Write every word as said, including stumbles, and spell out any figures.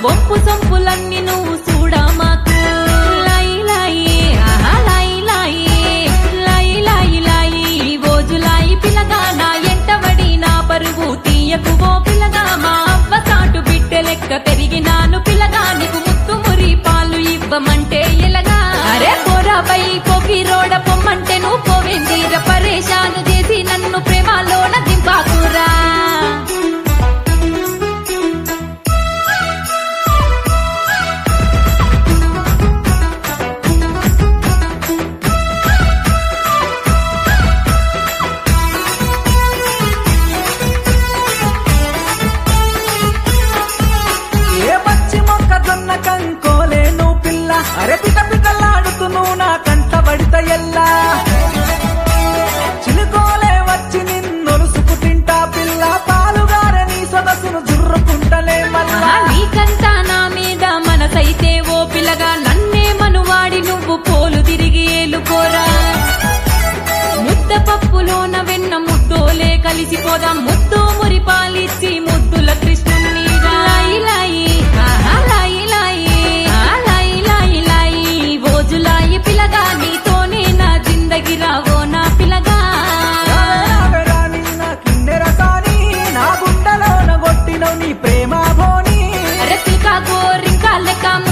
వంపు సొంపులన్నీ నువ్వు చూడా మాకు లాయి లాయి ఆహా లాయి లాయి లాయి లాయి లాయి ఓజులాయి పిల్లగా నా ఎంటబడి నా పరుగు తీయకు ఓ పిల్లగా మా అవ్వ సాటు బిడ్డ లెక్క పెరిగినాను పిల్లగా నీకు ముత్తు మురి పాలు ఇవ్వమంటే ఎలగా అరే పోరాపై పోకి రోడ పొమ్మంటే నువ్వు పోవేందిర పరేషాను చేసి నన్ను ప్రేమలోన దింపాకురా కంకోలేను పిల్ల అరే పిట పిటలాడుతూ నువ్వు నా కంట పడిత ఎల్లా చిలుకోలే వచ్చి నిన్నొలుసుకు తింటా పిల్ల పాలుగారే నీ సొగసును జుర్రుకుంటలే మళ్ళా నీకంతా నా మీద మనసైతే ఓ పిల్లగా నన్నే మనువాడి నువ్వు పోలు తిరిగి ఏలుకోరా ముద్ద పప్పులోన వెన్న ముద్దోలే కలిసిపోదాం ముద్దు మురి పాలిచ్చి ముద్దుల కృష్ణుని లాయి లాయి ఆహా లాయి లాయి లాయి లాయి లాయి ఓజులాయి పిల్లగా నీతోనే నా జిందగి రావో నా పిల్లగా నిన్న కిన్నెర సాని నా గుండెలోన కొట్టినవు నీ ప్రేమ భోని అరసికా గోరింకా లెక్క